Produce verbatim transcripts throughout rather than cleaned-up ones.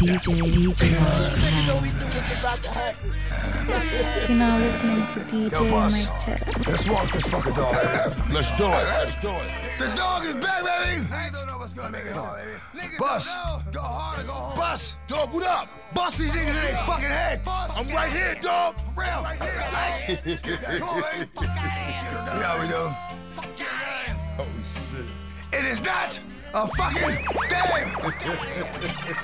D J, D J. You're now listening to D J Mike Cheddar. Let's walk this fucking dog, baby. Let's do it. Let's do it. The dog is back, baby. I don't know what's gonna make it hard, baby. Bust. Go hard or go home. Bust. Dog, what up? Bust these niggas in their fucking head. I'm right here, dog. For real. Right here. Let's get that going, baby. You know how we do. Oh, shit. It is not a fucking thing.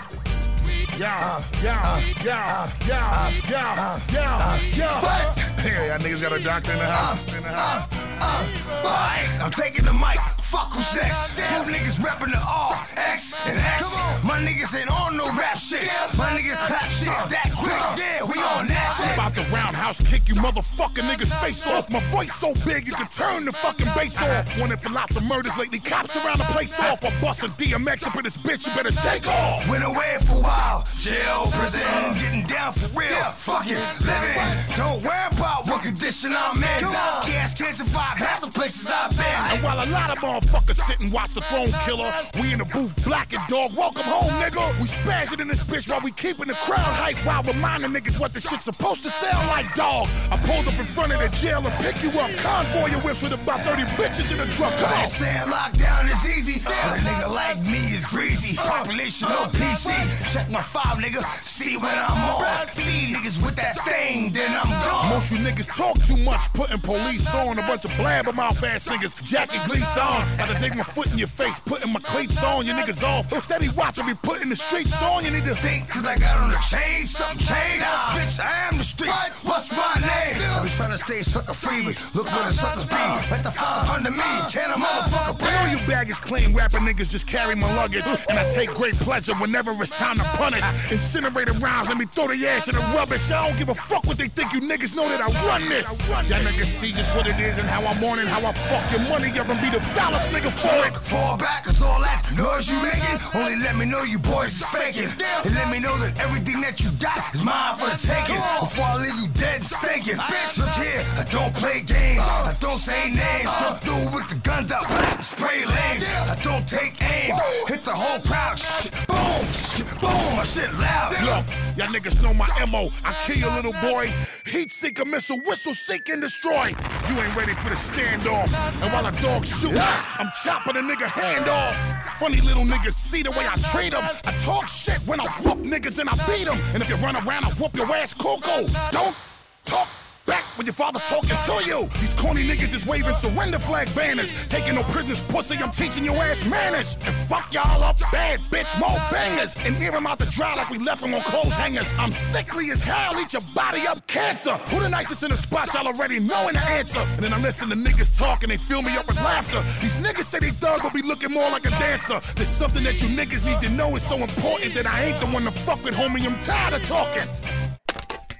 Yeah, yeah, yeah, yeah, yeah, yeah, yeah. Hey, y'all niggas got a doctor in the house. In the house. Uh, uh, I'm taking the mic. Fuck who's next? Two niggas reppin' the R, X, and X. My niggas ain't on no rap shit. My niggas clap shit that quick. Yeah, we on that shit. I'm about to roundhouse kick you motherfucking niggas face off. My voice so big you can turn the fucking bass off. Wanted for lots of murders lately. Cops around the place off. I'm busting D M X up in this bitch. You better take off. Went away for a while. Jail, prison, getting down for real. Fucking living. Don't worry about what condition I'm in. Gas can't survive half the places I've been. And while a lot of motherfuckers sit and watch the throne killer, we in the booth black and dog. Welcome home, nigga. We spazzing in this bitch while we keeping the crowd hype while reminding niggas what the shit's supposed to sound like, dog. I pulled up in front of the jail and pick you up. Convoy your whips with about thirty bitches in the truck. Come I on. ain't saying lockdown is easy, but a nigga like me is greasy. Population no P C. Check my five, nigga. See when I'm on. Feed niggas with that thing, then I'm gone. Most you niggas talk too much, putting police on. A bunch of blabbermouth ass niggas. Jackie Gleason on. About to dig my foot in your face, putting my cleats on. Your niggas off. Steady watching me putting the streets on. You need to think, cause I got on the chain, something changed. Nah, bitch, I am the street. What's my name? I be trying to stay sucker free. Look where the suckers be. Let the fuck under me. Can a motherfucker breathe? I know you baggage claim rapping niggas just carry my luggage. And I take great pleasure whenever it's time to punish. Incinerated rounds, let me throw the ass in the rubbish. I don't give a fuck what they think. You niggas know that I run this. Y'all niggas see just what it is and how I'm on it. How I fuck your money. Y'all gonna be the foulest nigga for it. Fall back, cause all that noise you making only let me know you boys is faking. And let me know that everything that you got is mine for the taking. Before I leave you dead and stinking. Bitch, look here, I don't play games. I don't say names. Come through with the guns out, black, spray lanes. I don't take aim. Hit the whole crowd. Boom, boom, my shit loud. Look, y'all niggas know my M O. I kill your little boy. Heat seeker missile, whistle, seek and destroy. You ain't ready for the standoff. And while a dog shoot, I'm chopping a nigga hand off. Funny little niggas see the way I treat them. I talk shit when I whoop niggas and I beat them. And if you run around, I whoop your ass cuckoo. Don't talk back when your father's talking to you. These corny niggas is waving surrender flag banners. Taking no prisoners, pussy, I'm teaching your ass manners. And fuck y'all up bad, bitch, more bangers. And air them out the dry like we left them on clothes hangers. I'm sickly as hell, eat your body up cancer. Who the nicest in the spot, y'all already knowing the answer. And then I listen to niggas talk and they fill me up with laughter. These niggas say they thug but be looking more like a dancer. There's something that you niggas need to know is so important that I ain't the one to fuck with, homie, I'm tired of talking.